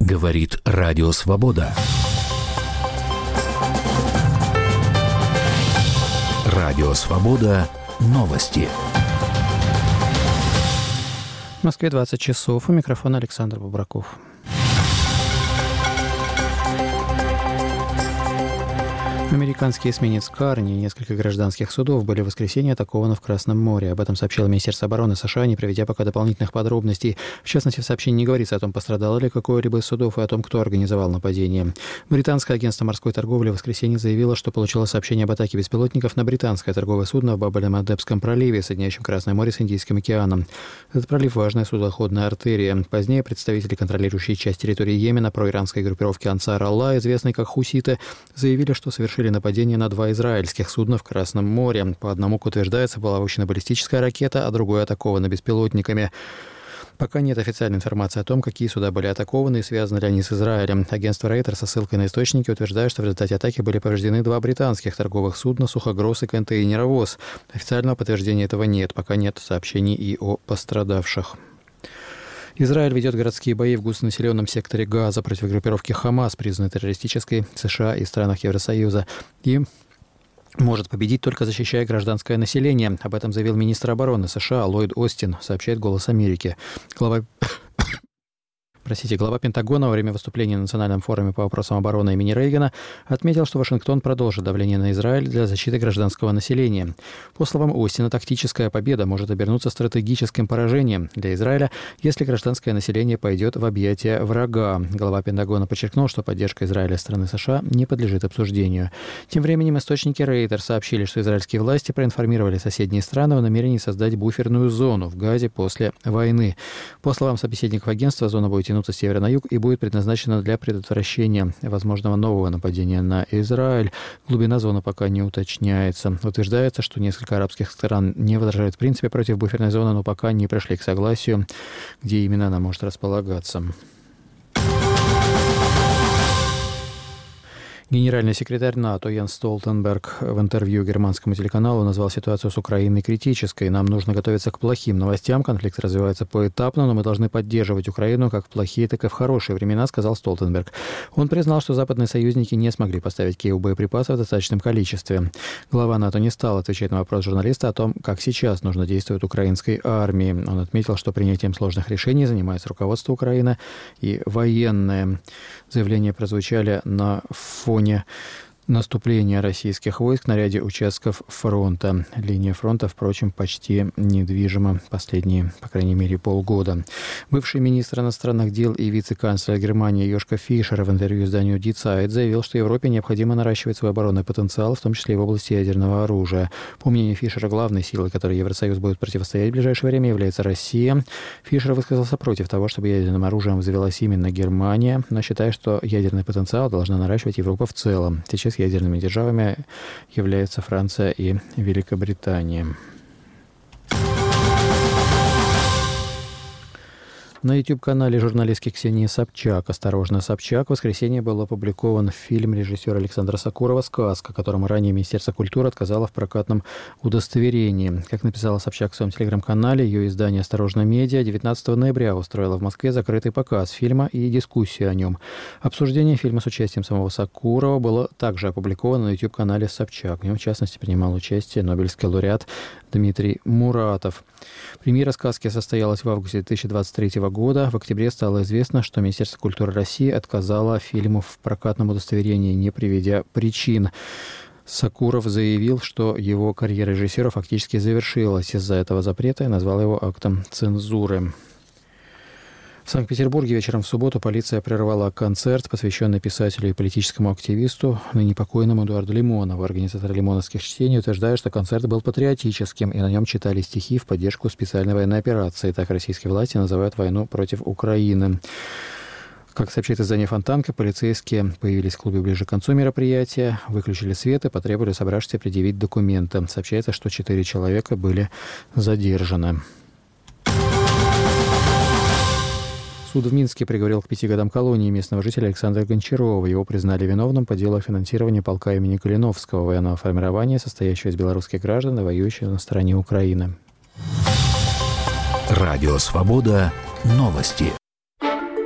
Говорит Радио Свобода. Радио Свобода. Новости. В Москве 20 часов. У микрофона Александр Бубраков. Американский эсминец «Карни» и несколько гражданских судов были в воскресенье атакованы в Красном море. Об этом сообщило Министерство обороны США, не приведя пока дополнительных подробностей. В частности, в сообщении не говорится о том, пострадало ли какое-либо из судов и о том, кто организовал нападение. Британское агентство морской торговли в воскресенье заявило, что получило сообщение об атаке беспилотников на британское торговое судно в Баб-эль-Мандебском проливе, соединяющем Красное море с Индийским океаном. Этот пролив – важная судоходная артерия. Позднее представители, контролирующие часть территории Йемена, проиранской группировки Ансар Аллах, известной как хуситы, заявили, что совершили нападение на 2 израильских судна в Красном море. По одному, как утверждается, была выпущена баллистическая ракета, а другое атаковано беспилотниками. Пока нет официальной информации о том, какие суда были атакованы и связаны ли они с Израилем. Агентство Reuters со ссылкой на источники утверждает, что в результате атаки были повреждены 2 британских торговых судна, сухогруз и контейнеровоз. Официального подтверждения этого нет. Пока нет сообщений и о пострадавших. Израиль ведет городские бои в густонаселенном секторе Газа против группировки «Хамас», признанной террористической в США и странах Евросоюза, и может победить, только защищая гражданское население. Об этом заявил министр обороны США Ллойд Остин, сообщает «Голос Америки». Глава Пентагона во время выступления на Национальном форуме по вопросам обороны имени Рейгана отметил, что Вашингтон продолжит давление на Израиль для защиты гражданского населения. По словам Остина, тактическая победа может обернуться стратегическим поражением для Израиля, если гражданское население пойдет в объятия врага. Глава Пентагона подчеркнул, что поддержка Израиля со стороны США не подлежит обсуждению. Тем временем источники Reuters сообщили, что израильские власти проинформировали соседние страны о намерении создать буферную зону в Газе после войны. По словам собеседников агентства, зона будет тянуться с севера на юг и будет предназначена для предотвращения возможного нового нападения на Израиль. Глубина зоны пока не уточняется. Утверждается, что несколько арабских стран не возражают в принципе против буферной зоны, но пока не пришли к согласию, где именно она может располагаться. Генеральный секретарь НАТО Йенс Столтенберг в интервью германскому телеканалу назвал ситуацию с Украиной критической. «Нам нужно готовиться к плохим новостям. Конфликт развивается поэтапно, но мы должны поддерживать Украину как в плохие, так и в хорошие времена», сказал Столтенберг. Он признал, что западные союзники не смогли поставить Киеву боеприпасов в достаточном количестве. Глава НАТО не стал отвечать на вопрос журналиста о том, как сейчас нужно действовать украинской армии. Он отметил, что принятием сложных решений занимается руководство Украины и военные. Заявления прозвучали на фоне наступления российских войск на ряде участков фронта. Линия фронта, впрочем, почти недвижима последние, по крайней мере, полгода. Бывший министр иностранных дел и вице-канцлер Германии Йошка Фишер в интервью изданию Die Zeit заявил, что Европе необходимо наращивать свой оборонный потенциал, в том числе и в области ядерного оружия. По мнению Фишера, главной силой, которой Евросоюз будет противостоять в ближайшее время, является Россия. Фишер высказался против того, чтобы ядерным оружием завелась именно Германия, но считает, что ядерный потенциал должна наращивать Европа в целом. Сейчас ядерными державами являются Франция и Великобритания. На YouTube-канале журналистки Ксении Собчак «Осторожно, Собчак» в воскресенье был опубликован фильм режиссера Александра Сокурова «Сказка», которому ранее Министерство культуры отказало в прокатном удостоверении. Как написала Собчак в своем телеграм-канале, ее издание «Осторожно, медиа» 19 ноября устроило в Москве закрытый показ фильма и дискуссию о нем. Обсуждение фильма с участием самого Сокурова было также опубликовано на YouTube-канале Собчак. В нем, в частности, принимал участие Нобелевский лауреат Дмитрий Муратов. Премьера «Сказки» состоялась в августе 2023 года. В октябре стало известно, что Министерство культуры России отказало фильму в прокатном удостоверении, не приведя причин. Сокуров заявил, что его карьера режиссера фактически завершилась из-за этого запрета и назвал его актом цензуры. В Санкт-Петербурге вечером в субботу полиция прервала концерт, посвященный писателю и политическому активисту, ныне покойному Эдуарду Лимонову. Организатор лимоновских чтений утверждает, что концерт был патриотическим, и на нем читали стихи в поддержку специальной военной операции. Так российские власти называют войну против Украины. Как сообщает издание «Фонтанка», полицейские появились в клубе ближе к концу мероприятия, выключили свет и потребовали собравшихся предъявить документы. Сообщается, что 4 человека были задержаны. Суд в Минске приговорил к 5 годам колонии местного жителя Александра Гончарова. Его признали виновным по делу о финансировании полка имени Калиновского, военного формирования, состоящего из белорусских граждан, воюющих на стороне Украины. Радио «Свобода». Новости.